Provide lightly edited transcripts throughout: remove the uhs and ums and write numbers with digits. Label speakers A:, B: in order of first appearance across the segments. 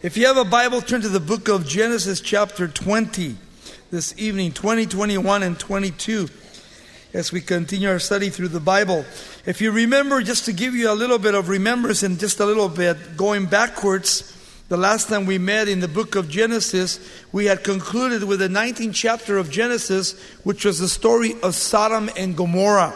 A: If you have a Bible, turn to the book of Genesis chapter 20 this evening, 20, 21, and 22, as we continue our study through the Bible. If you remember, just to give you a little bit of remembrance and just a little bit going backwards, the last time we met in the book of Genesis, we had concluded with the 19th chapter of Genesis, which was the story of Sodom and Gomorrah.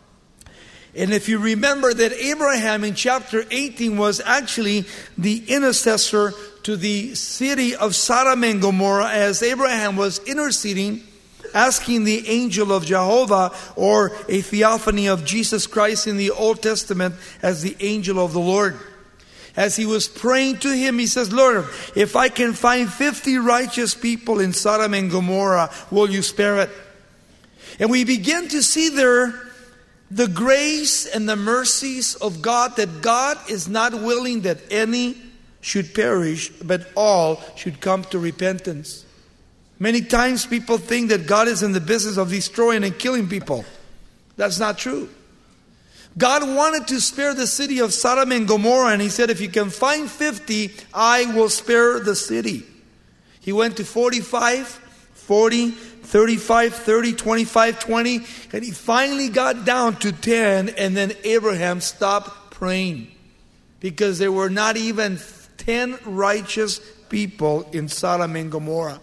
A: And if you remember that Abraham in chapter 18 was actually the intercessor to the city of Sodom and Gomorrah, as Abraham was interceding, asking the angel of Jehovah, or a theophany of Jesus Christ in the Old Testament as the angel of the Lord. As he was praying to him, he says, Lord, if I can find 50 righteous people in Sodom and Gomorrah, will you spare it? And we begin to see there the grace and the mercies of God, that God is not willing that any should perish, but all should come to repentance. Many times people think that God is in the business of destroying and killing people. That's not true. God wanted to spare the city of Sodom and Gomorrah, and he said, if you can find 50, I will spare the city. He went to 45, 40, 35, 30, 25, 20, and he finally got down to 10, and then Abraham stopped praying because there were not even 10 righteous people in Sodom and Gomorrah.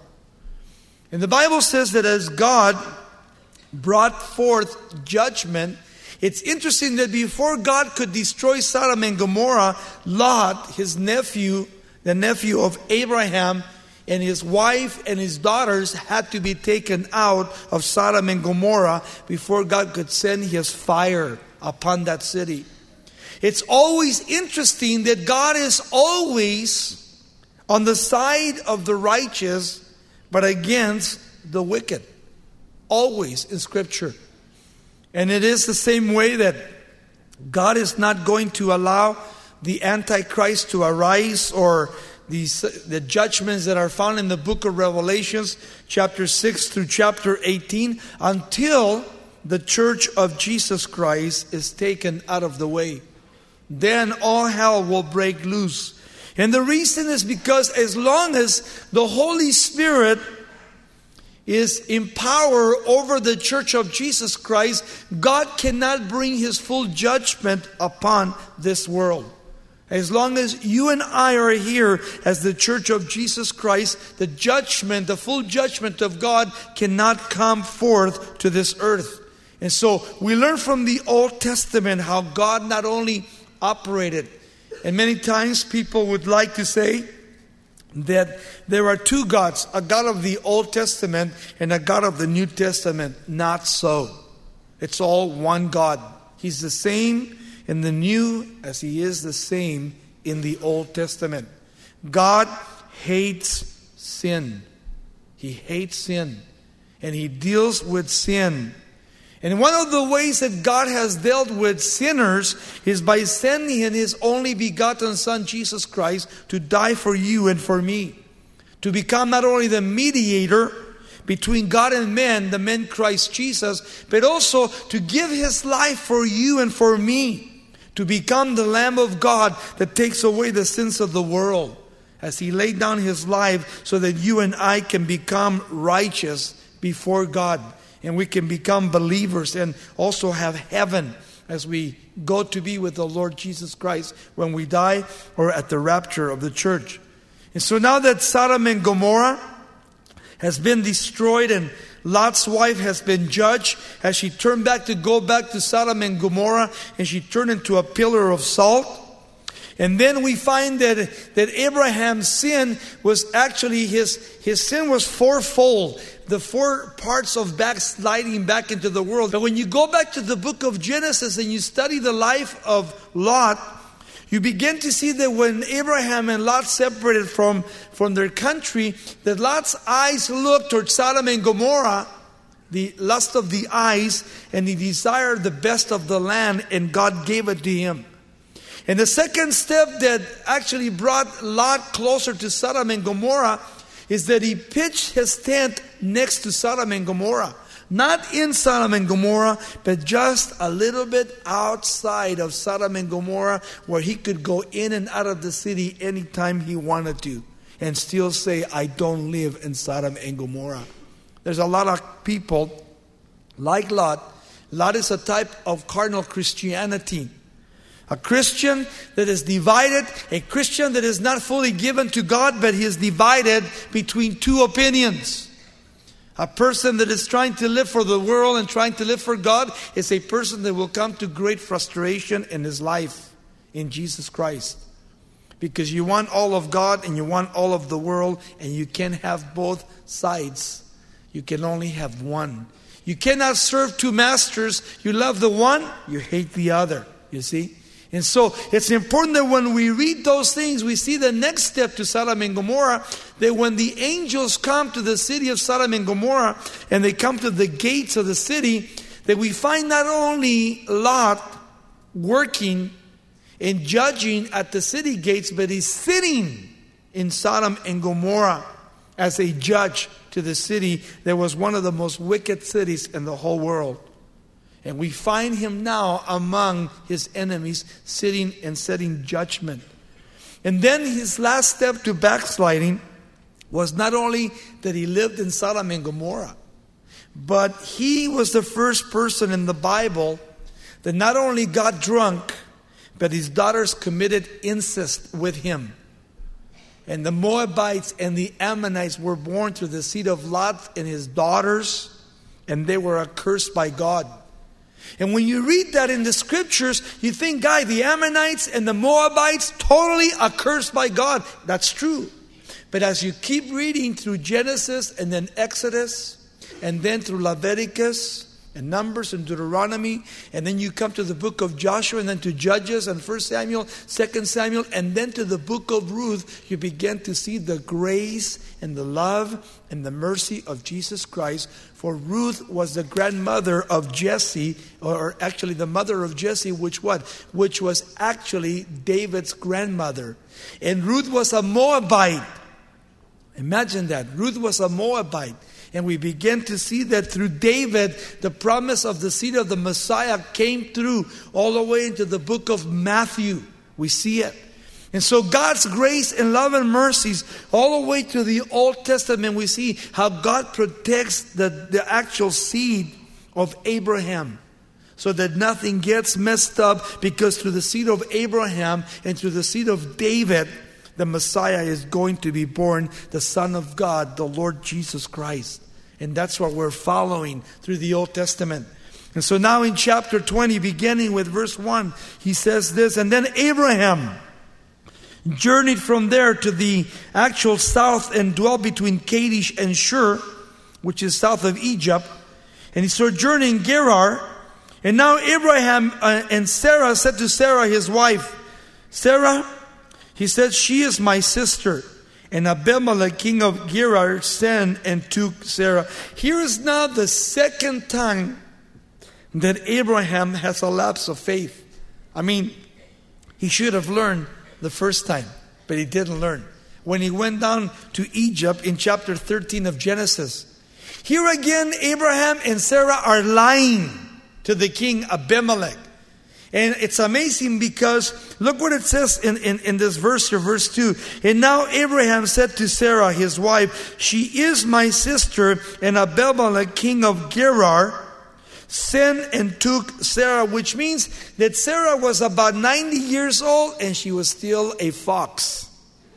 A: And the Bible says that as God brought forth judgment, it's interesting that before God could destroy Sodom and Gomorrah, Lot, his nephew, the nephew of Abraham, and his wife and his daughters had to be taken out of Sodom and Gomorrah before God could send his fire upon that city. It's always interesting that God is always on the side of the righteous, but against the wicked. Always in Scripture. And it is the same way that God is not going to allow the Antichrist to arise, or the judgments that are found in the book of Revelations, chapter 6 through chapter 18, until the church of Jesus Christ is taken out of the way. Then all hell will break loose. And the reason is because as long as the Holy Spirit is in power over the church of Jesus Christ, God cannot bring His full judgment upon this world. As long as you and I are here as the church of Jesus Christ, the judgment, the full judgment of God cannot come forth to this earth. And so we learn from the Old Testament how God not only operated, and many times people would like to say that there are two gods, a God of the Old Testament and a God of the New Testament. Not so. It's all one God. He's the same in the New as He is the same in the Old Testament. God hates sin. He hates sin. And He deals with sin. And one of the ways that God has dealt with sinners is by sending His only begotten Son, Jesus Christ, to die for you and for me. To become not only the mediator between God and man, the man Christ Jesus, but also to give His life for you and for me. To become the Lamb of God that takes away the sins of the world. As He laid down His life so that you and I can become righteous before God. And we can become believers and also have heaven as we go to be with the Lord Jesus Christ when we die, or at the rapture of the church. And so now that Sodom and Gomorrah has been destroyed and Lot's wife has been judged, as she turned back to go back to Sodom and Gomorrah, and she turned into a pillar of salt. And then we find that Abraham's sin was actually, his sin was fourfold. The 4 parts of backsliding back into the world. But when you go back to the book of Genesis and you study the life of Lot, you begin to see that when Abraham and Lot separated from their country, that Lot's eyes looked towards Sodom and Gomorrah, the lust of the eyes, and he desired the best of the land, and God gave it to him. And the second step that actually brought Lot closer to Sodom and Gomorrah is that he pitched his tent next to Sodom and Gomorrah. Not in Sodom and Gomorrah, but just a little bit outside of Sodom and Gomorrah, where he could go in and out of the city anytime he wanted to and still say, I don't live in Sodom and Gomorrah. There's a lot of people like Lot. Lot is a type of carnal Christianity. A Christian that is divided, a Christian that is not fully given to God, but he is divided between two opinions. A person that is trying to live for the world and trying to live for God is a person that will come to great frustration in his life in Jesus Christ. Because you want all of God and you want all of the world, and you can't have both sides. You can only have one. You cannot serve two masters. You love the one, you hate the other. You see? And so it's important that when we read those things, we see the next step to Sodom and Gomorrah, that when the angels come to the city of Sodom and Gomorrah, and they come to the gates of the city, that we find not only Lot working and judging at the city gates, but he's sitting in Sodom and Gomorrah as a judge to the city that was one of the most wicked cities in the whole world. And we find him now among his enemies, sitting and setting judgment. And then his last step to backsliding was not only that he lived in Sodom and Gomorrah, but he was the first person in the Bible that not only got drunk, but his daughters committed incest with him. And the Moabites and the Ammonites were born through the seed of Lot and his daughters, and they were accursed by God. And when you read that in the scriptures, you think, guy, the Ammonites and the Moabites totally accursed by God. That's true. But as you keep reading through Genesis and then Exodus and then through Leviticus and Numbers and Deuteronomy, and then you come to the book of Joshua and then to Judges and 1 Samuel, 2 Samuel, and then to the book of Ruth, you begin to see the grace and the love and the mercy of Jesus Christ. For Ruth was the grandmother of Jesse, or actually the mother of Jesse, which was actually David's grandmother. And Ruth was a Moabite. Imagine that. Ruth was a Moabite. And we begin to see that through David, the promise of the seed of the Messiah came through all the way into the book of Matthew. We see it. And so God's grace and love and mercies all the way to the Old Testament, we see how God protects the actual seed of Abraham, so that nothing gets messed up, because through the seed of Abraham and through the seed of David, the Messiah is going to be born, the Son of God, the Lord Jesus Christ. And that's what we're following through the Old Testament. And so now in chapter 20, beginning with verse 1, he says this, and then Abraham journeyed from there to the actual south and dwelt between Kadesh and Shur, which is south of Egypt. And he sojourned in Gerar. And now Abraham and Sarah said to Sarah, his wife, Sarah, he said, she is my sister. And Abimelech, king of Gerar, sent and took Sarah. Here is now the second time that Abraham has a lapse of faith. I mean, he should have learned the first time, but he didn't learn. When he went down to Egypt in chapter 13 of Genesis. Here again, Abraham and Sarah are lying to the king Abimelech. And it's amazing because look what it says in this verse here, verse 2. And now Abraham said to Sarah, his wife, she is my sister. And Abimelech, king of Gerar, sent and took Sarah, which means that Sarah was about 90 years old and she was still a fox.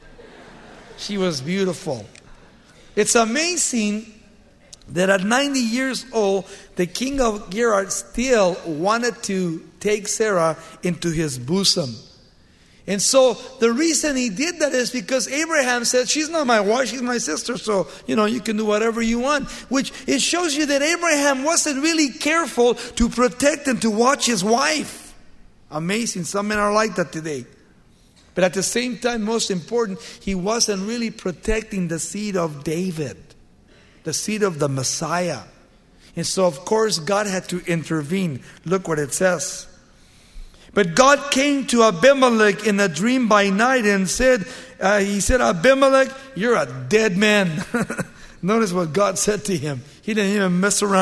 A: She was beautiful. It's amazing that at 90 years old, the king of Gerar still wanted to take Sarah into his bosom. And so the reason he did that is because Abraham said, she's not my wife, she's my sister, so, you can do whatever you want. Which it shows you that Abraham wasn't really careful to protect and to watch his wife. Amazing. Some men are like that today. But at the same time, most important, he wasn't really protecting the seed of David, the seed of the Messiah. And so, of course, God had to intervene. Look what it says. But God came to Abimelech in a dream by night and said, Abimelech, you're a dead man. Notice what God said to him. He didn't even mess around.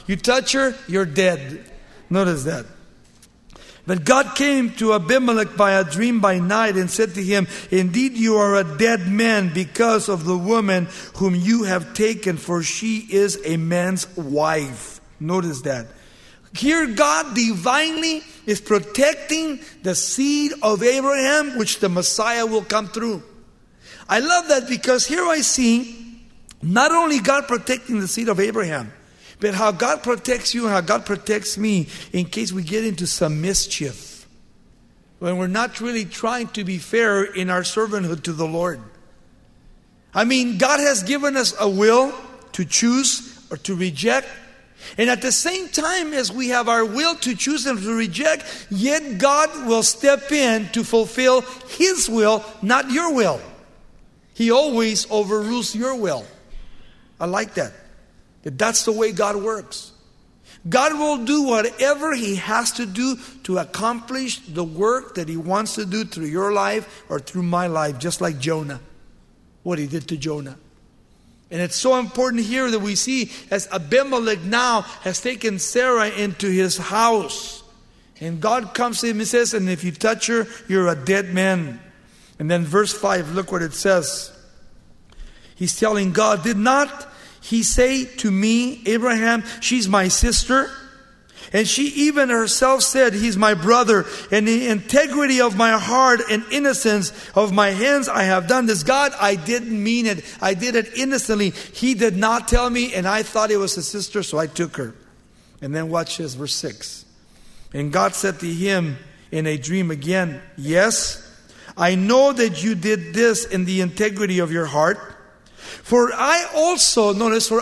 A: You touch her, you're dead. Notice that. But God came to Abimelech by a dream by night and said to him, indeed you are a dead man because of the woman whom you have taken, for she is a man's wife. Notice that. Here God divinely is protecting the seed of Abraham, which the Messiah will come through. I love that because here I see not only God protecting the seed of Abraham, but how God protects you and how God protects me in case we get into some mischief. When we're not really trying to be fair in our servanthood to the Lord. I mean, God has given us a will to choose or to reject. And at the same time as we have our will to choose and to reject, yet God will step in to fulfill His will, not your will. He always overrules your will. I like that. But that's the way God works. God will do whatever He has to do to accomplish the work that He wants to do through your life or through my life, just like Jonah, what He did to Jonah. And it's so important here that we see as Abimelech now has taken Sarah into his house. And God comes to him and says, and if you touch her, you're a dead man. And then verse 5, look what it says. He's telling God, did not He say to me, Abraham, she's my sister? And she even herself said, he's my brother. And the integrity of my heart and innocence of my hands I have done this. God, I didn't mean it. I did it innocently. He did not tell me, and I thought it was a sister, so I took her. And then watch this, verse 6. And God said to him in a dream again, yes, I know that you did this in the integrity of your heart. For I also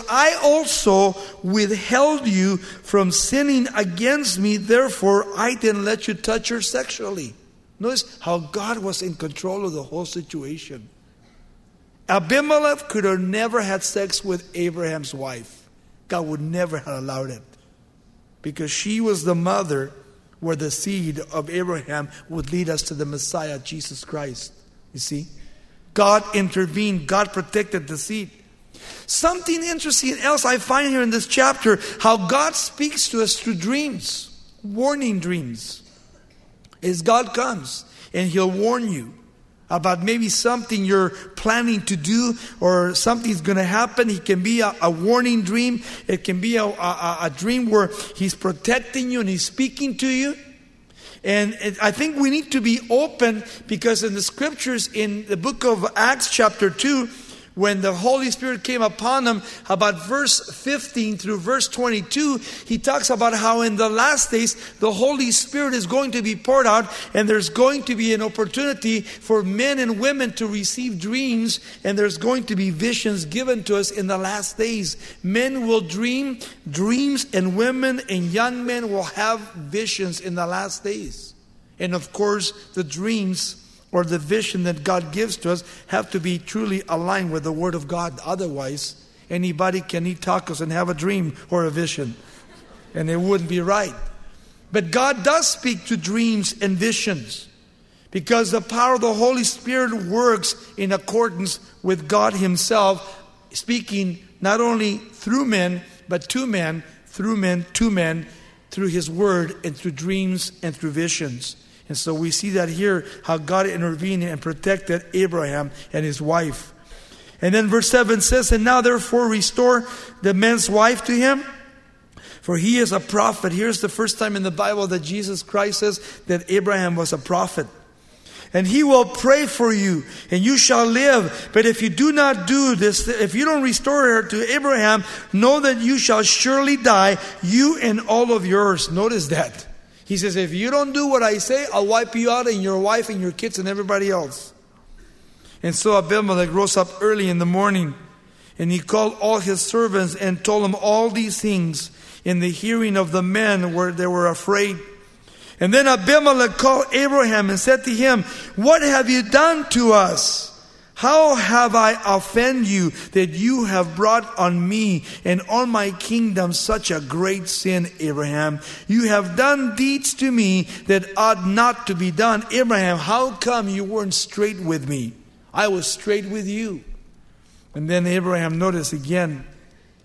A: withheld you from sinning against me. Therefore, I didn't let you touch her sexually. Notice how God was in control of the whole situation. Abimelech could have never had sex with Abraham's wife. God would never have allowed it. Because she was the mother where the seed of Abraham would lead us to the Messiah, Jesus Christ. You see? God intervened. God protected the seed. Something interesting else I find here in this chapter, how God speaks to us through dreams, warning dreams. As God comes and He'll warn you about maybe something you're planning to do or something's going to happen. It can be a warning dream. It can be a dream where He's protecting you and He's speaking to you. And I think we need to be open because in the scriptures in the book of Acts chapter 2, when the Holy Spirit came upon them, about verse 15 through verse 22, he talks about how in the last days the Holy Spirit is going to be poured out and there's going to be an opportunity for men and women to receive dreams, and there's going to be visions given to us in the last days. Men will dream dreams and women and young men will have visions in the last days. And of course, the dreams or the vision that God gives to us have to be truly aligned with the Word of God. Otherwise, anybody can eat tacos and have a dream or a vision. And it wouldn't be right. But God does speak to dreams and visions. Because the power of the Holy Spirit works in accordance with God Himself, speaking not only through men, but to men, through men, to men, through His Word and through dreams and through visions. And so we see that here, how God intervened and protected Abraham and his wife. And then verse 7 says, and now therefore restore the man's wife to him, for he is a prophet. Here's the first time in the Bible that Jesus Christ says that Abraham was a prophet. And he will pray for you, and you shall live. But if you do not do this, if you don't restore her to Abraham, know that you shall surely die, you and all of yours. Notice that. He says, if you don't do what I say, I'll wipe you out and your wife and your kids and everybody else. And so Abimelech rose up early in the morning, and he called all his servants and told them all these things in the hearing of the men where they were afraid. And then Abimelech called Abraham and said to him, what have you done to us? How have I offended you that you have brought on me and on my kingdom such a great sin, Abraham? You have done deeds to me that ought not to be done. Abraham, how come you weren't straight with me? I was straight with you. And then Abraham, notice again,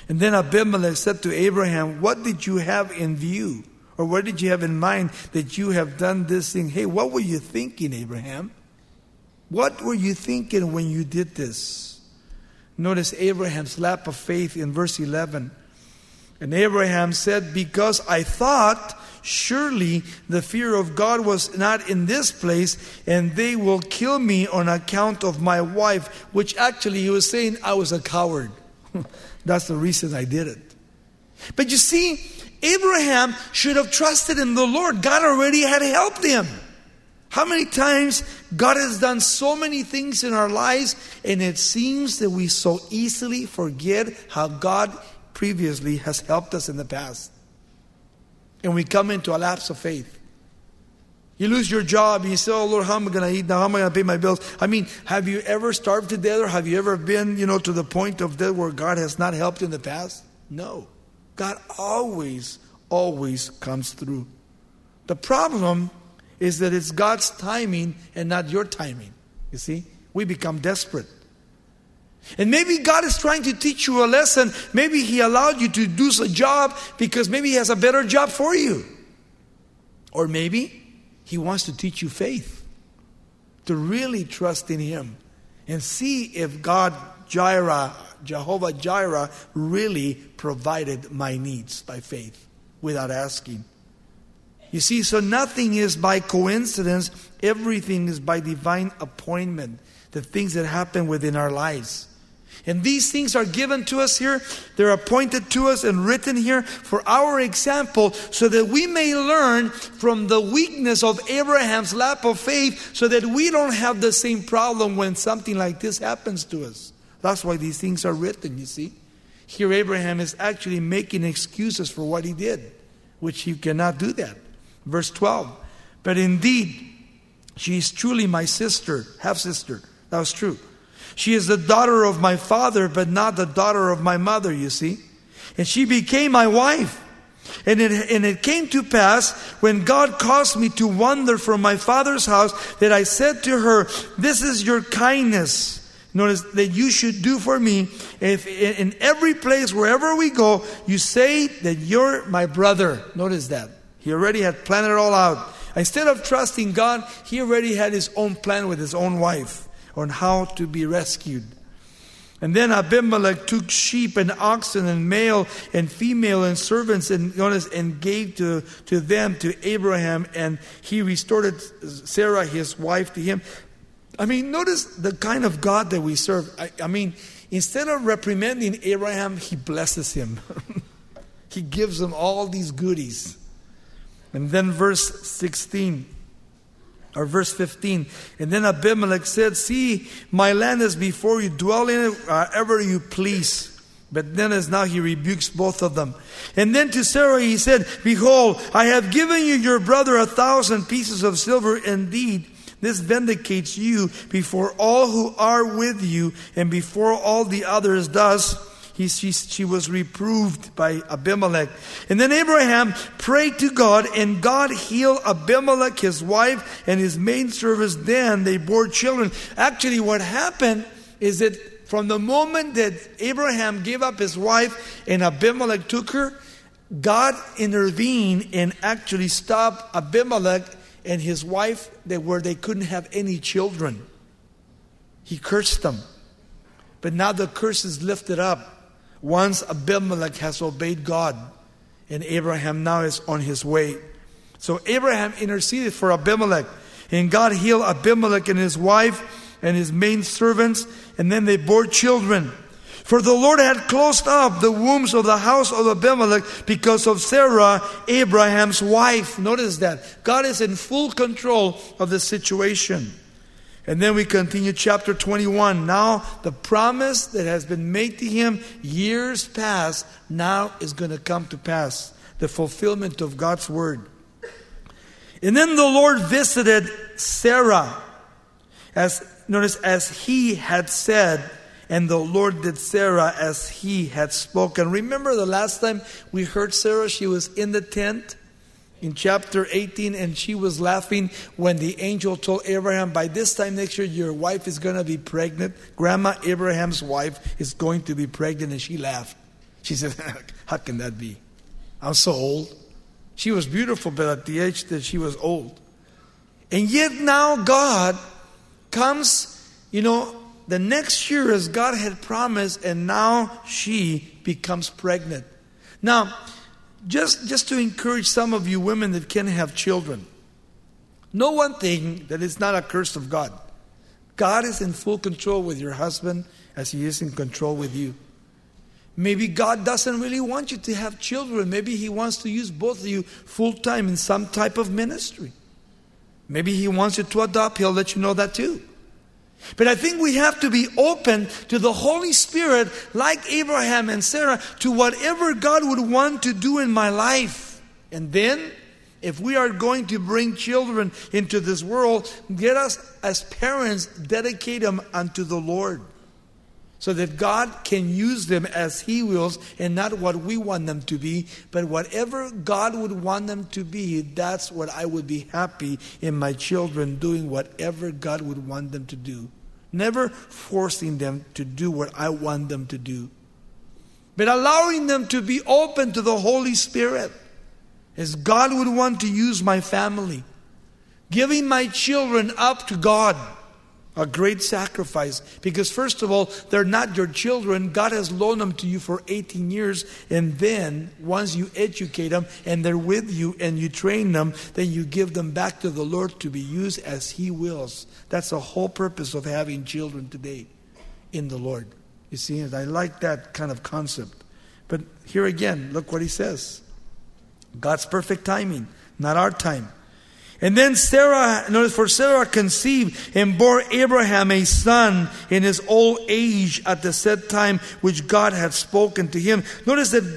A: And then Abimelech said to Abraham, what did you have in view? Or what did you have in mind that you have done this thing? Hey, what were you thinking, Abraham? What were you thinking when you did this? Notice Abraham's lap of faith in verse 11. And Abraham said, because I thought, surely the fear of God was not in this place, and they will kill me on account of my wife. Which actually he was saying, I was a coward. That's the reason I did it. But you see, Abraham should have trusted in the Lord. God already had helped him. How many times God has done so many things in our lives, and it seems that we so easily forget how God previously has helped us in the past. And we come into a lapse of faith. You lose your job and you say, oh Lord, how am I going to eat now? How am I going to pay my bills? I mean, have you ever starved to death, or have you ever been, to the point of death where God has not helped in the past? No. God always comes through. The problem is that it's God's timing and not your timing. You see, we become desperate. And maybe God is trying to teach you a lesson. Maybe He allowed you to do a job because maybe He has a better job for you. Or maybe He wants to teach you faith, to really trust in Him and see if Jehovah Jireh really provided my needs by faith without asking. You see, so nothing is by coincidence. Everything is by divine appointment. The things that happen within our lives. And these things are given to us here. They're appointed to us and written here for our example, so that we may learn from the weakness of Abraham's lap of faith, so that we don't have the same problem when something like this happens to us. That's why these things are written, you see. Here Abraham is actually making excuses for what he did, which he cannot do that. Verse 12, but indeed, she is truly my sister, half-sister. That was true. She is the daughter of my father, but not the daughter of my mother, you see. And she became my wife. And it came to pass, when God caused me to wander from my father's house, that I said to her, this is your kindness. Notice that you should do for me. If in every place, wherever we go, you say that you're my brother. Notice that. He already had planned it all out. Instead of trusting God, he already had his own plan with his own wife on how to be rescued. And then Abimelech took sheep and oxen and male and female and servants and gave to them, to Abraham, and he restored Sarah, his wife, to him. I mean, notice the kind of God that we serve. I mean, instead of reprimanding Abraham, he blesses him. He gives him all these goodies. And then verse 16, or verse 15, and then Abimelech said, see, my land is before you, dwell in it wherever you please. But then as now he rebukes both of them. And then to Sarah he said, behold, I have given you your brother 1,000 pieces of silver. Indeed, this vindicates you before all who are with you, and before all the others. Thus she was reproved by Abimelech. And then Abraham prayed to God, and God healed Abimelech, his wife, and his maidservants. Then they bore children. Actually, what happened is that from the moment that Abraham gave up his wife and Abimelech took her, God intervened and actually stopped Abimelech and his wife where they couldn't have any children. He cursed them. But now the curse is lifted up once Abimelech has obeyed God, and Abraham now is on his way. So Abraham interceded for Abimelech, and God healed Abimelech and his wife and his maidservants, and then they bore children. For the Lord had closed up the wombs of the house of Abimelech because of Sarah, Abraham's wife. Notice that. God is in full control of the situation. And then we continue chapter 21. Now the promise that has been made to him years past now is going to come to pass. The fulfillment of God's word. And then the Lord visited Sarah, as he had said, and the Lord did Sarah as he had spoken. Remember the last time we heard Sarah? She was in the tent in chapter 18, and she was laughing when the angel told Abraham, by this time next year your wife is going to be pregnant. Grandma Abraham's wife is going to be pregnant, and she laughed. She said, how can that be? I'm so old. She was beautiful, but at the age that she was old. And yet now God comes, the next year as God had promised, and now she becomes pregnant. Now, just to encourage some of you women that can have children, know one thing, that it's not a curse of God. God is in full control with your husband as He is in control with you. Maybe God doesn't really want you to have children. Maybe He wants to use both of you full time in some type of ministry. Maybe He wants you to adopt. He'll let you know that too. But I think we have to be open to the Holy Spirit, like Abraham and Sarah, to whatever God would want to do in my life. And then, if we are going to bring children into this world, get us as parents, dedicate them unto the Lord, so that God can use them as He wills, and not what we want them to be, but whatever God would want them to be. That's what I would be happy in my children doing, whatever God would want them to do. Never forcing them to do what I want them to do, but allowing them to be open to the Holy Spirit as God would want to use my family. Giving my children up to God, a great sacrifice. Because first of all, they're not your children. God has loaned them to you for 18 years. And then, once you educate them and they're with you and you train them, then you give them back to the Lord to be used as He wills. That's the whole purpose of having children today in the Lord. You see, and I like that kind of concept. But here again, look what He says. God's perfect timing, not our time. And then Sarah conceived and bore Abraham a son in his old age at the set time which God had spoken to him. Notice that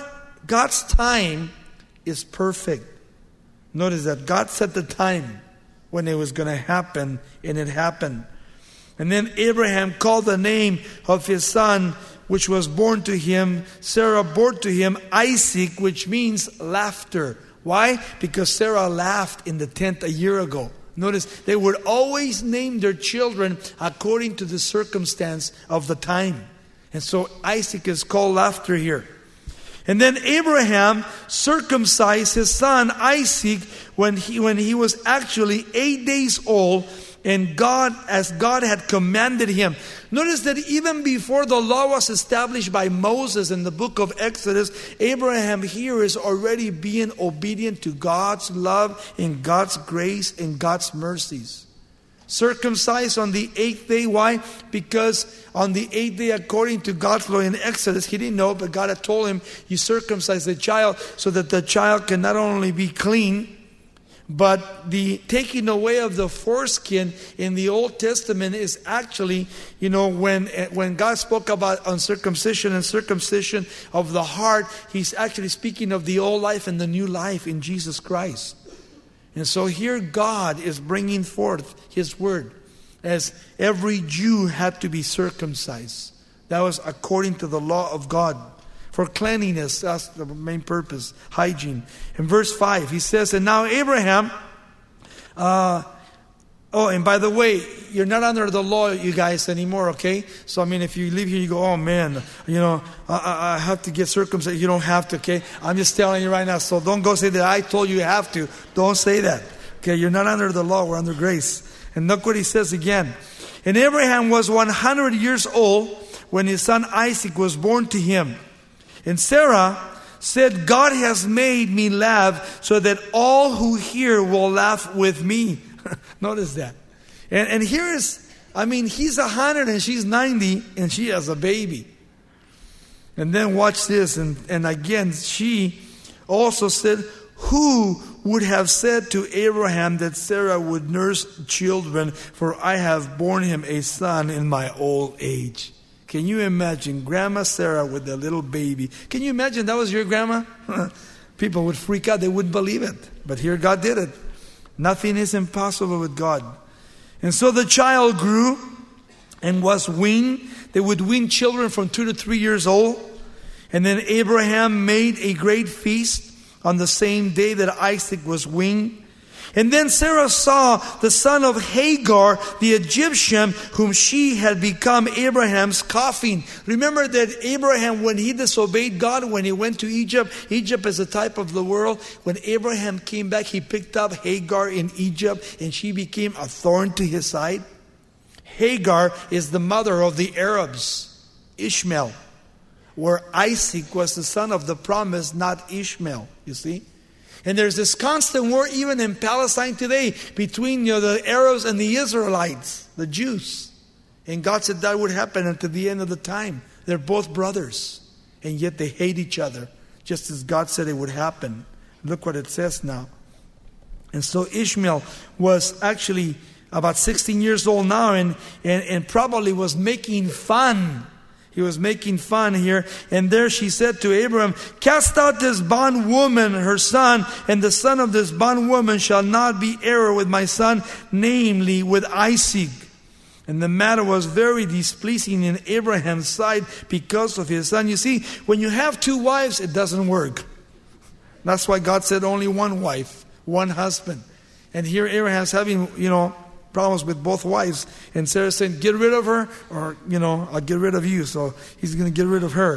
A: God's time is perfect. Notice that God set the time when it was going to happen, and it happened. And then Abraham called the name of his son, which was born to him, Sarah bore to him Isaac, which means laughter. Why? Because Sarah laughed in the tent a year ago. Notice, they would always name their children according to the circumstance of the time. And so Isaac is called laughter here. And then Abraham circumcised his son Isaac when he was actually 8 days old, and as God had commanded him. Notice that even before the law was established by Moses in the book of Exodus, Abraham here is already being obedient to God's love and God's grace and God's mercies. Circumcised on the 8th day. Why? Because on the 8th day, according to God's law in Exodus, he didn't know, but God had told him, you circumcise the child so that the child can not only be clean, but the taking away of the foreskin in the Old Testament is actually, when God spoke about uncircumcision and circumcision of the heart, He's actually speaking of the old life and the new life in Jesus Christ. And so here God is bringing forth His word, as every Jew had to be circumcised. That was according to the law of God. For cleanliness, that's the main purpose, hygiene. In verse 5, he says, and now Abraham, and by the way, you're not under the law, you guys, anymore, okay? So, if you leave here, you go, oh man, I have to get circumcised. You don't have to, okay? I'm just telling you right now, so don't go say that I told you have to. Don't say that, okay? You're not under the law, we're under grace. And look what he says again. And Abraham was 100 years old when his son Isaac was born to him. And Sarah said, God has made me laugh so that all who hear will laugh with me. Notice that. And here is, he's 100 and she's 90 and she has a baby. And then watch this. And again, she also said, who would have said to Abraham that Sarah would nurse children, for I have borne him a son in my old age. Can you imagine Grandma Sarah with the little baby? Can you imagine that was your grandma? People would freak out. They wouldn't believe it. But here God did it. Nothing is impossible with God. And so the child grew and was weaned. They would wean children from 2 to 3 years old. And then Abraham made a great feast on the same day that Isaac was weaned. And then Sarah saw the son of Hagar, the Egyptian, whom she had become Abraham's coffin. Remember that Abraham, when he disobeyed God, when he went to Egypt, Egypt is a type of the world. When Abraham came back, he picked up Hagar in Egypt, and she became a thorn to his side. Hagar is the mother of the Arabs, Ishmael, where Isaac was the son of the promise, not Ishmael, you see. And there's this constant war even in Palestine today between the Arabs and the Israelites, the Jews. And God said that would happen until the end of the time. They're both brothers, and yet they hate each other, just as God said it would happen. Look what it says now. And so Ishmael was actually about 16 years old now, and probably was making fun. He was making fun here. And there she said to Abraham, "Cast out this bondwoman, her son, and the son of this bondwoman shall not be heir with my son, namely with Isaac." And the matter was very displeasing in Abraham's sight because of his son. You see, when you have two wives, it doesn't work. That's why God said only one wife, one husband. And here Abraham's having, problems with both wives. And Sarah said, "Get rid of her, or, I'll get rid of you." So he's going to get rid of her.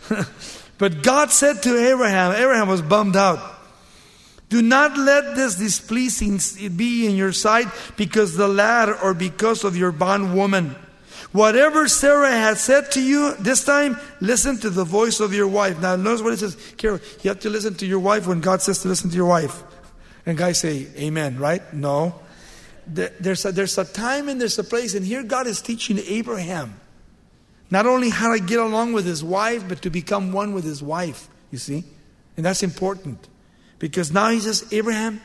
A: But God said to Abraham was bummed out, "Do not let this displeasing be in your sight because the lad or because of your bondwoman. Whatever Sarah has said to you this time, listen to the voice of your wife." Now notice what it says. Carol, you have to listen to your wife when God says to listen to your wife. And guys say, "Amen," right? No. There's a time and there's a place, and here God is teaching Abraham not only how to get along with his wife, but to become one with his wife, you see. And that's important, because now he says, "Abraham,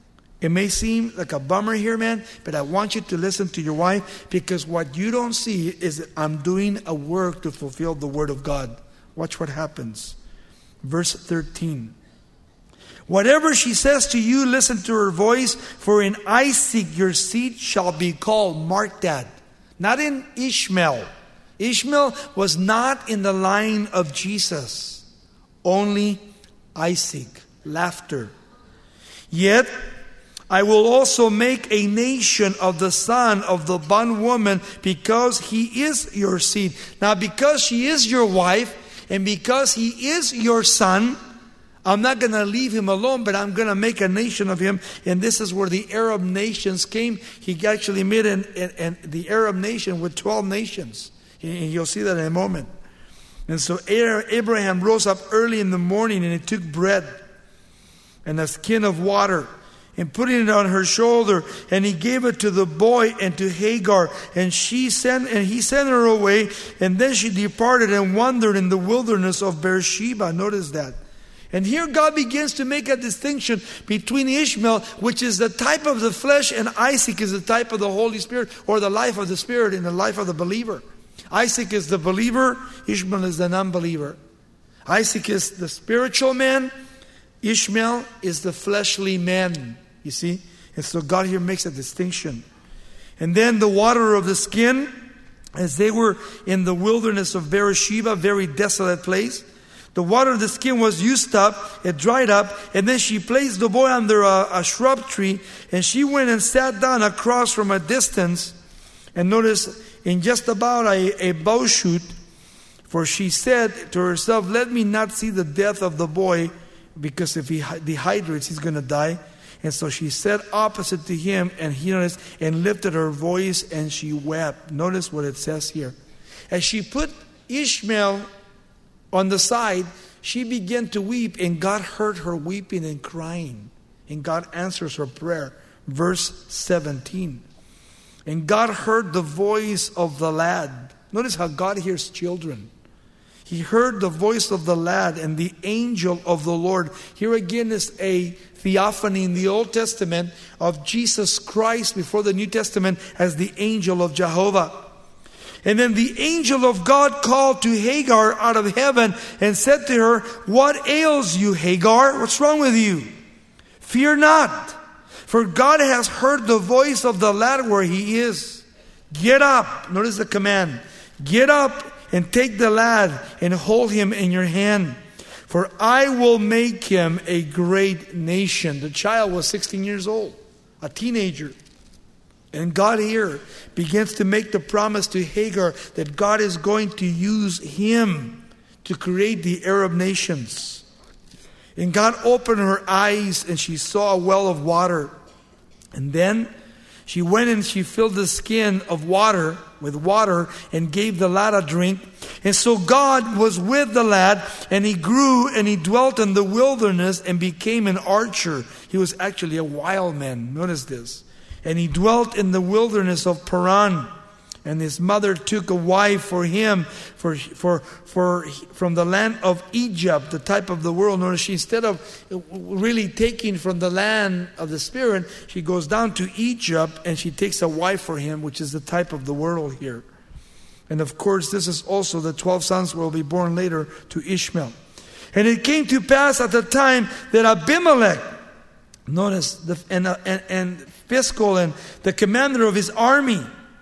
A: it may seem like a bummer here, man, but I want you to listen to your wife, because what you don't see is that I'm doing a work to fulfill the word of God." Watch what happens. Verse 13. "Whatever she says to you, listen to her voice, for in Isaac your seed shall be called." Mark that. Not in Ishmael. Ishmael was not in the line of Jesus. Only Isaac. Laughter. "Yet I will also make a nation of the son of the bondwoman, because he is your seed." Now, because she is your wife, and because he is your son, I'm not going to leave him alone, but I'm going to make a nation of him. And this is where the Arab nations came. He actually made the Arab nation with 12 nations. And you'll see that in a moment. And so Abraham rose up early in the morning, and he took bread and a skin of water, and putting it on her shoulder, and he gave it to the boy and to Hagar, and he sent her away. And then she departed and wandered in the wilderness of Beersheba. Notice that. And here God begins to make a distinction between Ishmael, which is the type of the flesh, and Isaac is the type of the Holy Spirit, or the life of the Spirit in the life of the believer. Isaac is the believer, Ishmael is the non-believer. Isaac is the spiritual man, Ishmael is the fleshly man. You see? And so God here makes a distinction. And then the water of the skin, as they were in the wilderness of Beersheba, very desolate place, the water of the skin was used up, it dried up, and then she placed the boy under a shrub tree, and she went and sat down across from a distance, and notice, in just about a bow shoot, for she said to herself, "Let me not see the death of the boy, because if he dehydrates, he's going to die." And so she sat opposite to him, and he noticed, and lifted her voice, and she wept. Notice what it says here. As she put Ishmael on the side, she began to weep, and God heard her weeping and crying. And God answers her prayer. Verse 17. And God heard the voice of the lad. Notice how God hears children. He heard the voice of the lad, and the angel of the Lord. Here again is a theophany in the Old Testament of Jesus Christ before the New Testament as the angel of Jehovah. And then the angel of God called to Hagar out of heaven and said to her, "What ails you, Hagar? What's wrong with you? Fear not, for God has heard the voice of the lad where he is. Get up." Notice the command. "Get up and take the lad and hold him in your hand. For I will make him a great nation." The child was 16 years old. a teenager. And God here begins to make the promise to Hagar that God is going to use him to create the Arab nations. And God opened her eyes and she saw a well of water. And then she went and she filled the skin of water with water and gave the lad a drink. And so God was with the lad, and he grew and he dwelt in the wilderness and became an archer. He was actually a wild man. Notice this. And he dwelt in the wilderness of Paran. And his mother took a wife for him from the land of Egypt, the type of the world. Notice she, instead of really taking from the land of the spirit, she goes down to Egypt and she takes a wife for him, which is the type of the world here. And of course, this is also the 12 sons will be born later to Ishmael. And it came to pass at the time that Abimelech, notice, and Phicol and the commander of his army,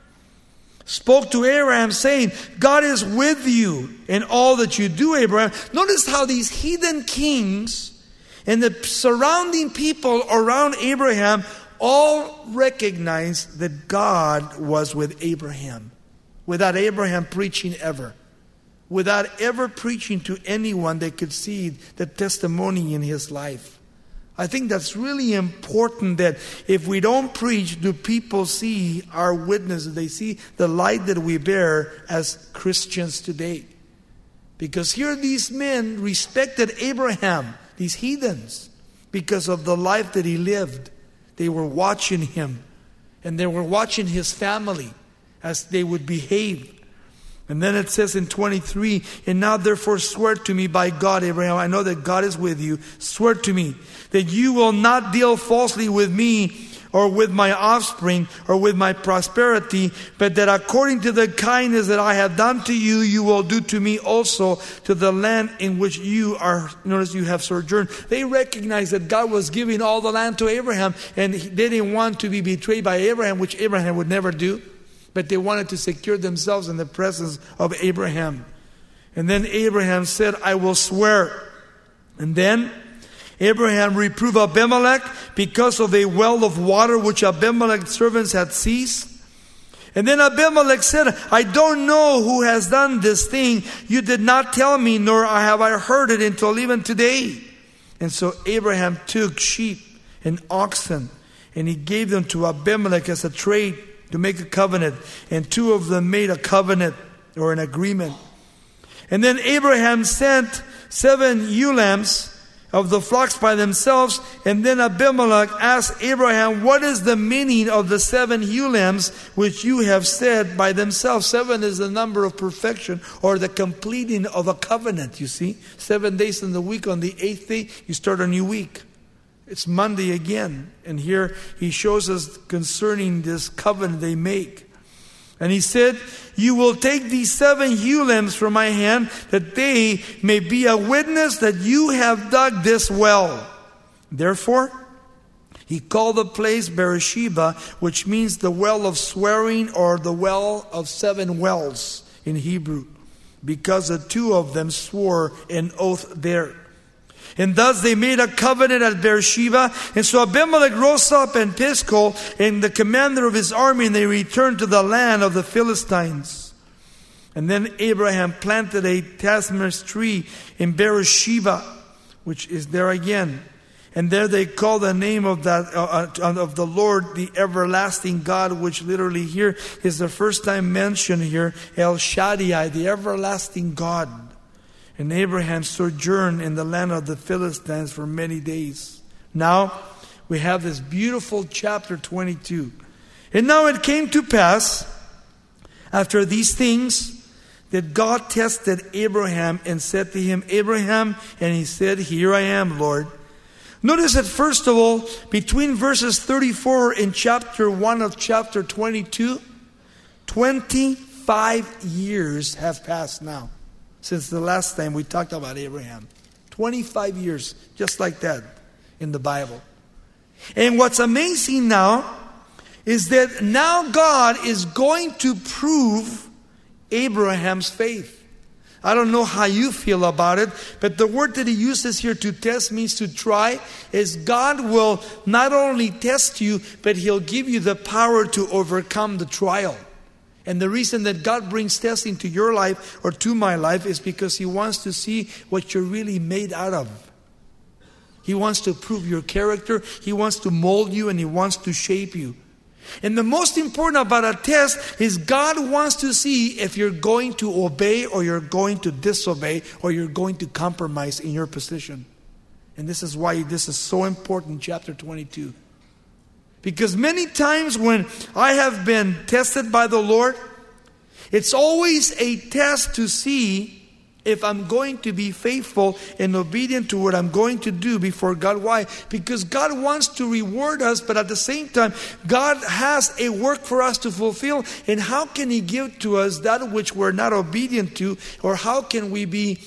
A: spoke to Abraham saying, God is with you in all that you do, Abraham. Notice how these heathen kings and the surrounding people around Abraham all recognized that God was with Abraham. Without Abraham preaching ever. Without ever preaching to anyone, they could see the testimony in his life. I think that's really important, that if we don't preach, do people see our witness? They see the light that we bear as Christians today. Because here these men respected Abraham, these heathens, because of the life that he lived. They were watching him, and they were watching his family as they would behave. And then it says in 23, and now therefore swear to me by God, Abraham, I know that God is with you, swear to me that you will not deal falsely with me or with my offspring or with my prosperity, but that according to the kindness that I have done to you, you will do to me also to the land in which you are, notice you have sojourned. They recognized that God was giving all the land to Abraham, and they didn't want to be betrayed by Abraham, which Abraham would never do. But they wanted to secure themselves in the presence of Abraham. And then Abraham said, I will swear. And then Abraham reproved Abimelech because of a well of water which Abimelech's servants had seized. And then Abimelech said, I don't know who has done this thing. You did not tell me, nor have I heard it until even today. And so Abraham took sheep and oxen, and he gave them to Abimelech as a trade, to make a covenant. And two of them made a covenant or an agreement. And then Abraham sent 7 ewe lambs of the flocks by themselves. And then Abimelech asked Abraham, what is the meaning of the 7 ewe lambs which you have said by themselves? 7 is the number of perfection, or the completing of a covenant, you see. 7 days in the week, on the 8th day, you start a new week. It's Monday again. And here he shows us concerning this covenant they make. And he said, you will take these 7 ewe lambs from my hand, that they may be a witness that you have dug this well. Therefore, he called the place Beersheba, which means the well of swearing, or the well of 7 wells in Hebrew, because the 2 of them swore an oath there. And thus they made a covenant at Beersheba. And so Abimelech rose up and Phicol and the commander of his army, and they returned to the land of the Philistines. And then Abraham planted a tamarisk tree in Beersheba, which is there again. And there they call the name of of the Lord, the everlasting God, which literally here is the first time mentioned here, El Shaddai, the everlasting God. And Abraham sojourned in the land of the Philistines for many days. Now we have this beautiful chapter 22. And now it came to pass, after these things, that God tested Abraham and said to him, Abraham, and he said, here I am, Lord. Notice that first of all, between verses 34 and chapter 1 of chapter 22, 25 years have passed now since the last time we talked about Abraham. 25 years, just like that in the Bible. And what's amazing now is that now God is going to prove Abraham's faith. I don't know how you feel about it, but the word that he uses here, to test, means to try. Is God will not only test you, but he'll give you the power to overcome the trial. And the reason that God brings testing to your life or to my life is because he wants to see what you're really made out of. He wants to prove your character. He wants to mold you, and he wants to shape you. And the most important about a test is God wants to see if you're going to obey or you're going to disobey or you're going to compromise in your position. And this is why this is so important in chapter 22. Because many times when I have been tested by the Lord, it's always a test to see if I'm going to be faithful and obedient to what I'm going to do before God. Why? Because God wants to reward us, but at the same time, God has a work for us to fulfill. And how can he give to us that which we're not obedient to? Or how can we be,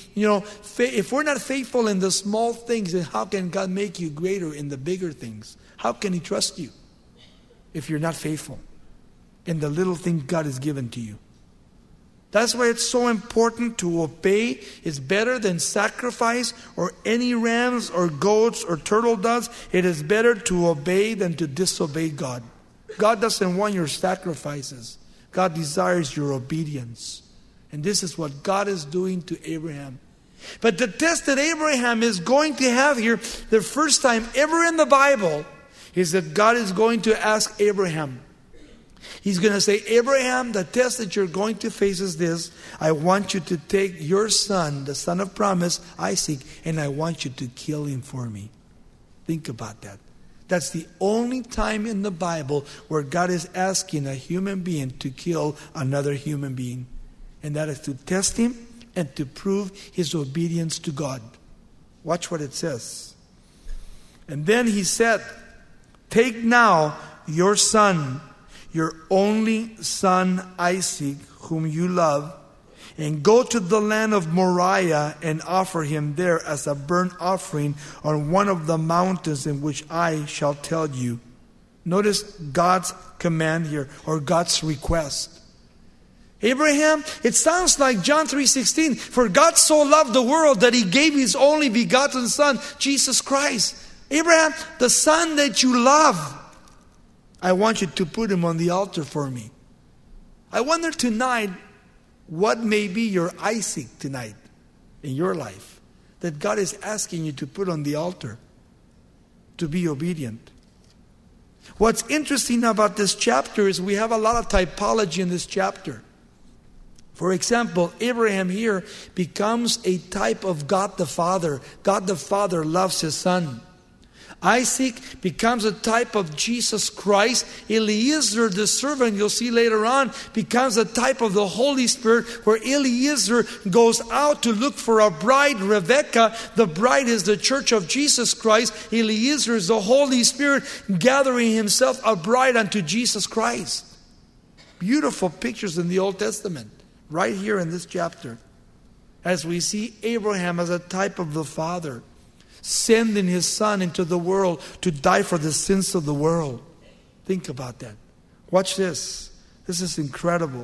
A: if we're not faithful in the small things, then how can God make you greater in the bigger things? How can he trust you if you're not faithful in the little things God has given to you? That's why it's so important to obey. It's better than sacrifice or any rams or goats or turtle doves. It is better to obey than to disobey God. God doesn't want your sacrifices. God desires your obedience. And this is what God is doing to Abraham. But the test that Abraham is going to have here, the first time ever in the Bible, is that God is going to ask Abraham. He's going to say, Abraham, the test that you're going to face is this. I want you to take your son, the son of promise, Isaac, and I want you to kill him for me. Think about that. That's the only time in the Bible where God is asking a human being to kill another human being. And that is to test him and to prove his obedience to God. Watch what it says. And then he said, take now your son, your only son Isaac, whom you love, and go to the land of Moriah and offer him there as a burnt offering on one of the mountains in which I shall tell you. Notice God's command here, or God's request. Abraham, it sounds like John 3:16. For God so loved the world that he gave his only begotten son, Jesus Christ. Abraham, the son that you love, I want you to put him on the altar for me. I wonder tonight, what may be your Isaac tonight in your life that God is asking you to put on the altar to be obedient. What's interesting about this chapter is we have a lot of typology in this chapter. For example, Abraham here becomes a type of God the Father. God the Father loves his son. Isaac becomes a type of Jesus Christ. Eliezer, the servant, you'll see later on, becomes a type of the Holy Spirit, where Eliezer goes out to look for a bride, Rebecca. The bride is the church of Jesus Christ. Eliezer is the Holy Spirit gathering himself a bride unto Jesus Christ. Beautiful pictures in the Old Testament, right here in this chapter. As we see Abraham as a type of the Father, sending his son into the world to die for the sins of the world. Think about that. Watch this. This is incredible.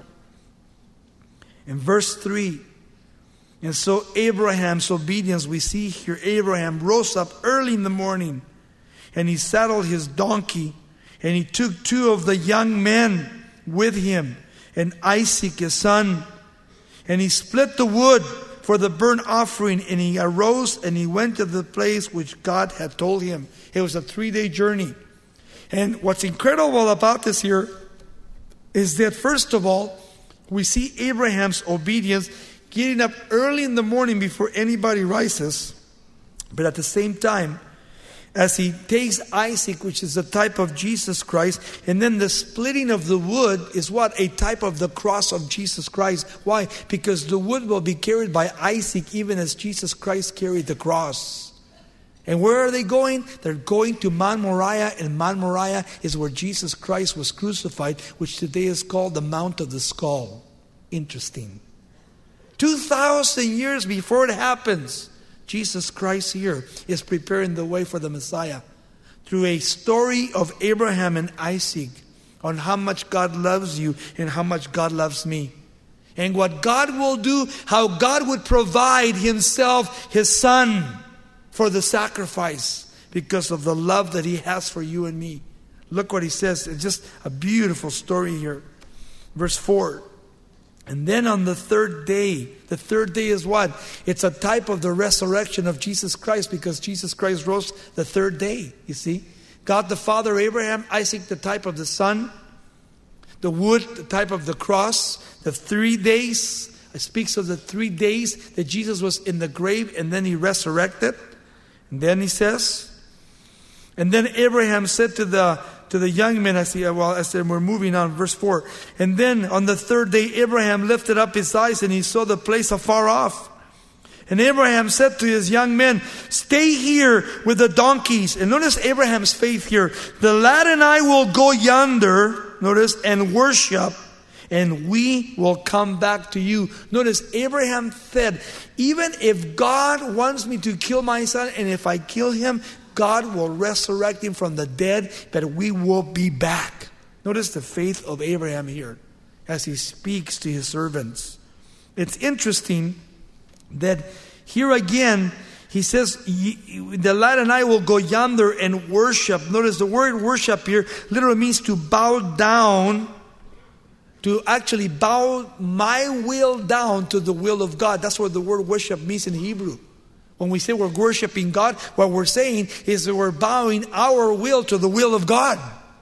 A: In verse 3, and so Abraham's obedience, we see here, Abraham rose up early in the morning, and he saddled his donkey, and he took 2 of the young men with him, and Isaac his son, and he split the wood for the burnt offering, and he arose and he went to the place which God had told him. It was a 3-day journey. And what's incredible about this here is that, first of all, we see Abraham's obedience, getting up early in the morning before anybody rises. But at the same time, as he takes Isaac, which is a type of Jesus Christ, and then the splitting of the wood is what? A type of the cross of Jesus Christ. Why? Because the wood will be carried by Isaac, even as Jesus Christ carried the cross. And where are they going? They're going to Mount Moriah, and Mount Moriah is where Jesus Christ was crucified, which today is called the Mount of the Skull. Interesting. 2,000 years before it happens, Jesus Christ here is preparing the way for the Messiah through a story of Abraham and Isaac on how much God loves you and how much God loves me. And what God will do, how God would provide Himself, His Son, for the sacrifice because of the love that He has for you and me. Look what He says. It's just a beautiful story here. Verse 4. And then on the third day is what? It's a type of the resurrection of Jesus Christ, because Jesus Christ rose the third day, you see. God the Father, Abraham, Isaac, the type of the Son, the wood, the type of the cross, the 3 days. It speaks of the 3 days that Jesus was in the grave and then He resurrected. And then He says, and then Abraham said to the young men, I said we're moving on, verse 4. And then on the third day, Abraham lifted up his eyes and he saw the place afar off. And Abraham said to his young men, stay here with the donkeys. And notice Abraham's faith here. The lad and I will go yonder, notice, and worship, and we will come back to you. Notice Abraham said, even if God wants me to kill my son, and if I kill him, God will resurrect him from the dead, but we will be back. Notice the faith of Abraham here as he speaks to his servants. It's interesting that here again, he says, the lad and I will go yonder and worship. Notice the word worship here literally means to bow down, to actually bow my will down to the will of God. That's what the word worship means in Hebrew. When we say we're worshiping God, what we're saying is that we're bowing our will to the will of God.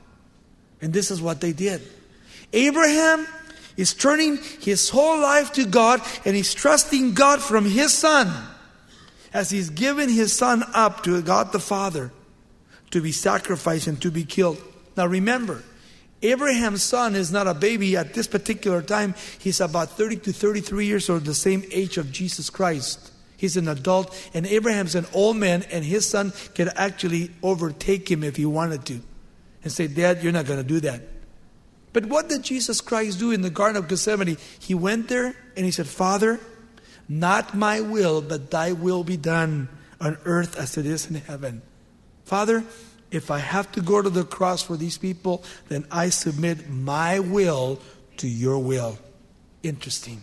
A: And this is what they did. Abraham is turning his whole life to God, and he's trusting God from his son as he's given his son up to God the Father to be sacrificed and to be killed. Now remember, Abraham's son is not a baby at this particular time. He's about 30 to 33 years old, the same age of Jesus Christ. He's an adult, and Abraham's an old man, and his son could actually overtake him if he wanted to and say, Dad, you're not going to do that. But what did Jesus Christ do in the Garden of Gethsemane? He went there and He said, Father, not my will, but thy will be done on earth as it is in heaven. Father, if I have to go to the cross for these people, then I submit my will to your will. Interesting.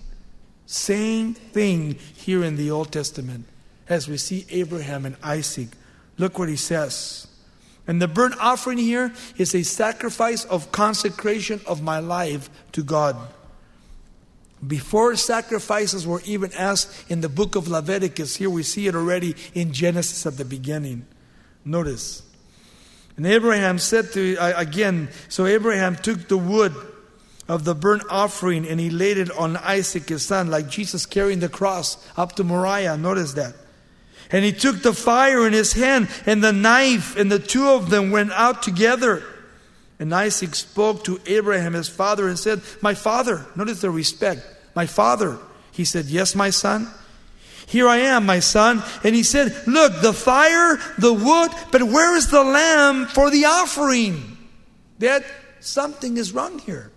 A: Same thing here in the Old Testament as we see Abraham and Isaac. Look what he says. And the burnt offering here is a sacrifice of consecration of my life to God. Before sacrifices were even asked in the book of Leviticus, here we see it already in Genesis at the beginning. Notice. And Abraham said so Abraham took the wood of the burnt offering and he laid it on Isaac his son, like Jesus carrying the cross up to Moriah. Notice that. And he took the fire in his hand and the knife, and the two of them went out together. And Isaac spoke to Abraham his father and said, my father. Notice the respect. My father. He said, yes, my son. Here I am, my son. And he said, look, the fire, the wood, but where is the lamb for the offering? Dad, something is wrong here.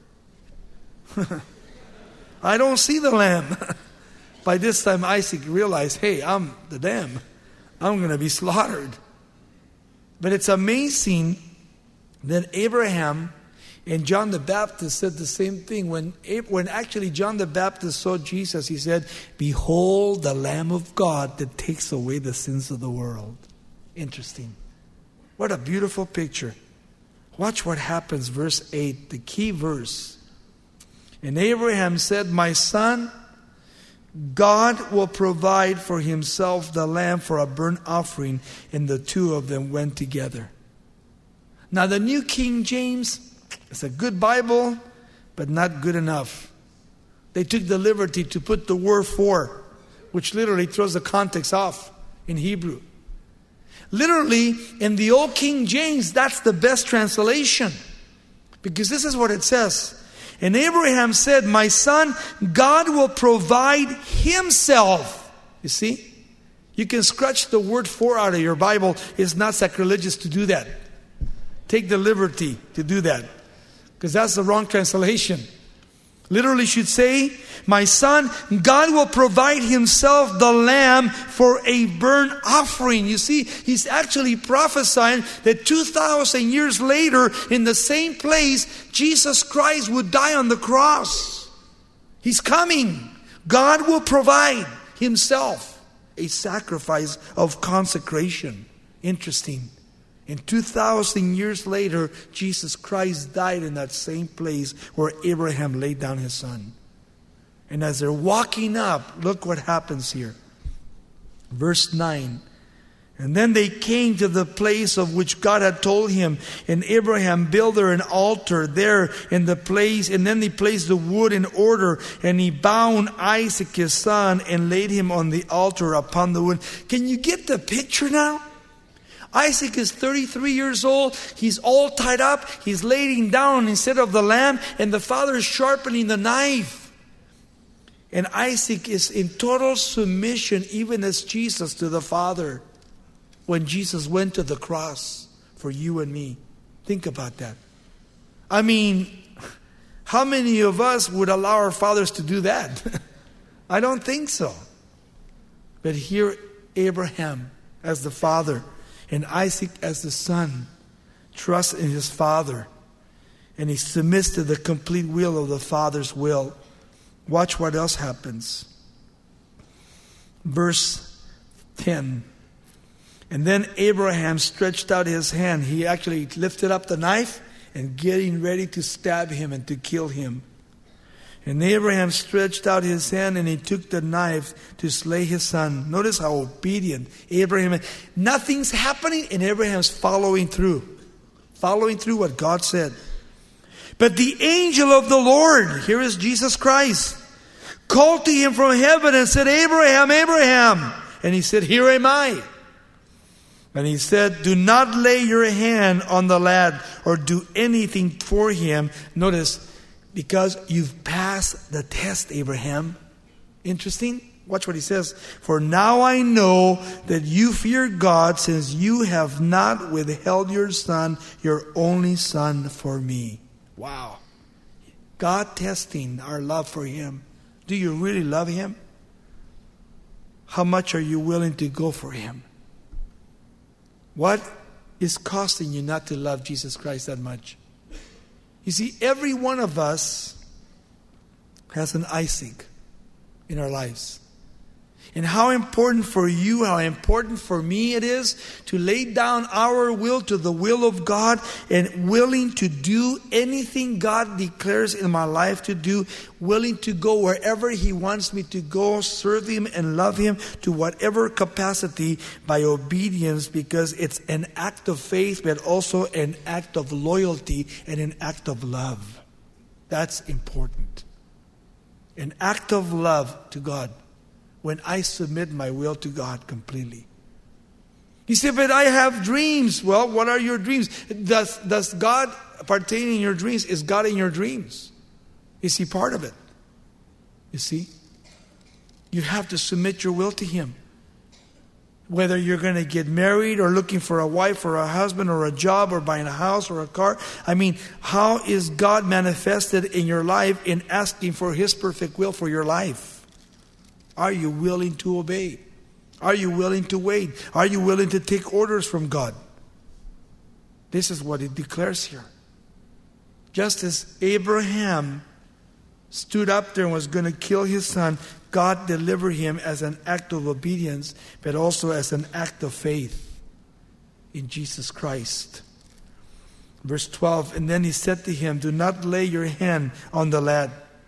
A: I don't see the lamb. By this time Isaac realized, hey, I'm the lamb. I'm going to be slaughtered. But it's amazing that Abraham and John the Baptist said the same thing. When actually John the Baptist saw Jesus, he said, behold the Lamb of God that takes away the sins of the world. Interesting. What a beautiful picture. Watch what happens, verse 8, the key verse. And Abraham said, my son, God will provide for Himself the lamb for a burnt offering. And the two of them went together. Now the New King James, it's a good Bible, but not good enough. They took the liberty to put the word for, which literally throws the context off in Hebrew. Literally, in the Old King James, that's the best translation. Because this is what it says. And Abraham said, my son, God will provide Himself. You see? You can scratch the word for out of your Bible. It's not sacrilegious to do that. Take the liberty to do that. Because that's the wrong translation. Literally should say, my son, God will provide Himself the lamb for a burnt offering. You see, he's actually prophesying that 2,000 years later, in the same place, Jesus Christ would die on the cross. He's coming. God will provide Himself a sacrifice of consecration. Interesting. And 2,000 years later, Jesus Christ died in that same place where Abraham laid down his son. And as they're walking up, look what happens here. Verse 9. And then they came to the place of which God had told him. And Abraham built there an altar there in the place. And then he placed the wood in order. And he bound Isaac his son and laid him on the altar upon the wood. Can you get the picture now? Isaac is 33 years old. He's all tied up. He's laying down instead of the lamb. And the father is sharpening the knife. And Isaac is in total submission, even as Jesus, to the Father. When Jesus went to the cross for you and me. Think about that. I mean, how many of us would allow our fathers to do that? I don't think so. But here Abraham as the father and Isaac as the son trusts in his father. And he submits to the complete will of the Father's will. Watch what else happens. Verse 10. And then Abraham stretched out his hand. He actually lifted up the knife and getting ready to stab him and to kill him. And Abraham stretched out his hand and he took the knife to slay his son. Notice how obedient Abraham is. Nothing's happening and Abraham's following through. Following through what God said. But the angel of the Lord, here is Jesus Christ, called to him from heaven and said, Abraham, Abraham. And he said, here am I. And he said, do not lay your hand on the lad or do anything for him. Notice, because you've passed the test, Abraham. Interesting. Watch what he says. For now I know that you fear God, since you have not withheld your son, your only son, for me. Wow. God testing our love for Him. Do you really love Him? How much are you willing to go for Him? What is costing you not to love Jesus Christ that much? You see, every one of us has an Isaac in our lives. And how important for you, how important for me it is to lay down our will to the will of God and willing to do anything God declares in my life to do, willing to go wherever He wants me to go, serve Him and love Him to whatever capacity by obedience, because it's an act of faith but also an act of loyalty and an act of love. That's important. An act of love to God. When I submit my will to God completely. He said, but I have dreams. Well, what are your dreams? Does God partake in your dreams? Is God in your dreams? Is He part of it? You see? You have to submit your will to Him. Whether you're going to get married or looking for a wife or a husband or a job or buying a house or a car. I mean, how is God manifested in your life in asking for His perfect will for your life? Are you willing to obey? Are you willing to wait? Are you willing to take orders from God? This is what it declares here. Just as Abraham stood up there and was going to kill his son, God delivered him as an act of obedience, but also as an act of faith in Jesus Christ. Verse 12, and then he said to him, do not lay your hand on the lad,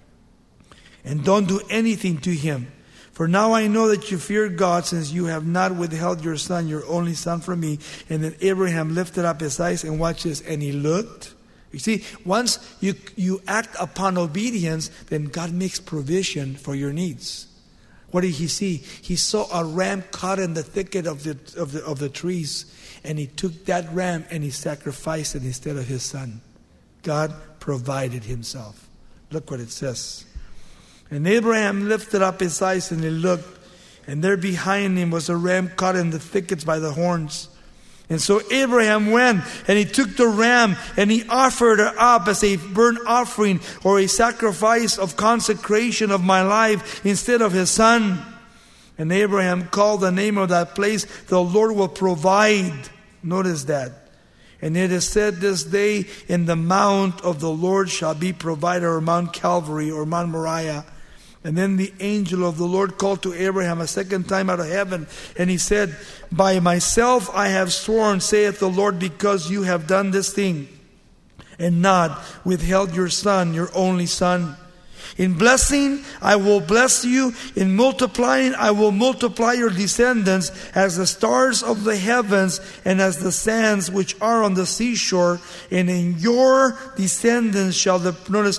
A: and don't do anything to him. For now I know that you fear God, since you have not withheld your son, your only son, from me. And then Abraham lifted up his eyes and watched this, and he looked. You see, once you act upon obedience, then God makes provision for your needs. What did he see? He saw a ram caught in the thicket of the trees, and he took that ram and he sacrificed it instead of his son. God provided Himself. Look what it says. And Abraham lifted up his eyes and he looked, and there behind him was a ram caught in the thickets by the horns. And so Abraham went and he took the ram and he offered it up as a burnt offering or a sacrifice of consecration of my life instead of his son. And Abraham called the name of that place, the Lord will provide. Notice that. And it is said this day, in the mount of the Lord shall be provided, or Mount Calvary or Mount Moriah. And then the angel of the Lord called to Abraham a second time out of heaven, and he said, by myself I have sworn, saith the Lord, because you have done this thing, and not withheld your son, your only son. In blessing, I will bless you. In multiplying, I will multiply your descendants as the stars of the heavens and as the sands which are on the seashore. And in your descendants shall they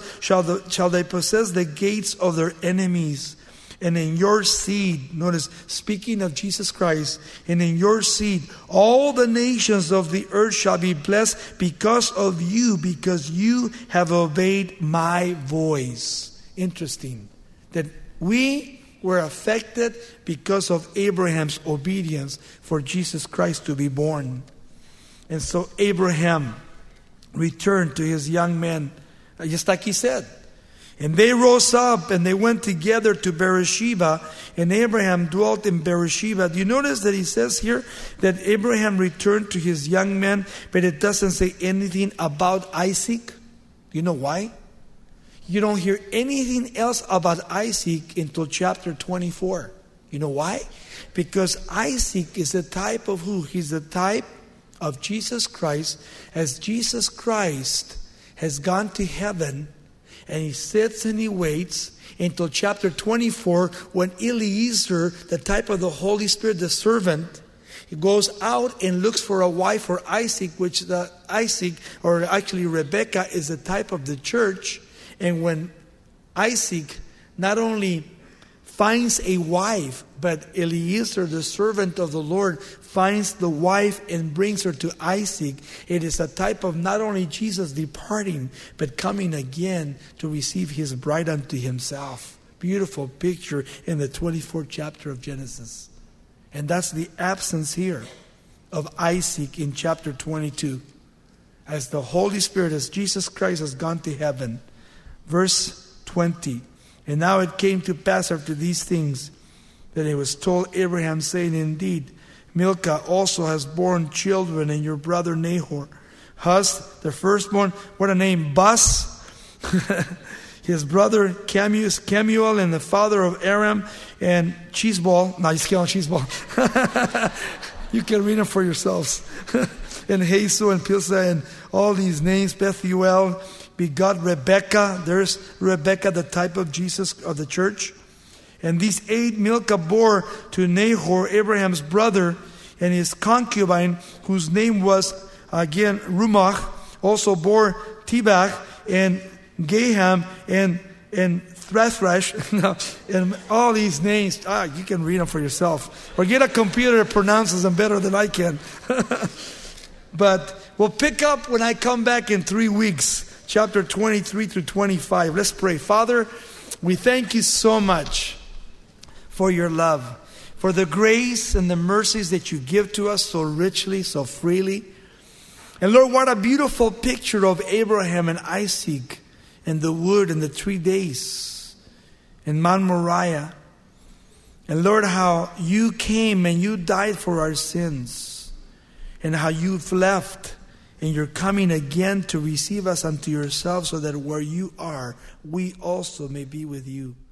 A: possess the gates of their enemies. And in your seed, notice, speaking of Jesus Christ, and in your seed, all the nations of the earth shall be blessed because of you, because you have obeyed my voice. Interesting that we were affected because of Abraham's obedience for Jesus Christ to be born. And so Abraham returned to his young men, just like he said. And they rose up and they went together to Beersheba, and Abraham dwelt in Beersheba. Do you notice that he says here that Abraham returned to his young men, but it doesn't say anything about Isaac? You know why? You don't hear anything else about Isaac until chapter 24. You know why? Because Isaac is a type of who? He's a type of Jesus Christ. As Jesus Christ has gone to heaven, and he sits and he waits until chapter 24, when Eliezer, the type of the Holy Spirit, the servant, he goes out and looks for a wife for Isaac, which Isaac, or actually Rebekah, is a type of the church. And when Isaac not only finds a wife, but Eliezer, the servant of the Lord, finds the wife and brings her to Isaac, it is a type of not only Jesus departing, but coming again to receive his bride unto himself. Beautiful picture in the 24th chapter of Genesis. And that's the absence here of Isaac in chapter 22. As the Holy Spirit, as Jesus Christ has gone to heaven. Verse 20. And now it came to pass after these things that it was told Abraham, saying, indeed, Milcah also has borne children, and your brother Nahor, Huz, the firstborn, what a name, Bus, his brother Kemuel, and the father of Aram, and Cheeseball. No, he's killing Cheeseball. You can read them for yourselves. And Hazu and Pilsa, and all these names, Bethuel, begot Rebekah. There's Rebekah, the type of Jesus of the church. And these 8 Milcah bore to Nahor, Abraham's brother, and his concubine, whose name was, again, Rumach, also bore Tebach, and Gaham, and Threthresh, and all these names. You can read them for yourself. Or get a computer that pronounces them better than I can. But we'll pick up when I come back in 3 weeks. Chapter 23 through 25. Let's pray. Father, we thank you so much for your love, for the grace and the mercies that you give to us so richly, so freely. And Lord, what a beautiful picture of Abraham and Isaac and the wood and the 3 days in Mount Moriah. And Lord, how you came and you died for our sins, and how you've left. And you're coming again to receive us unto yourself, so that where you are, we also may be with you.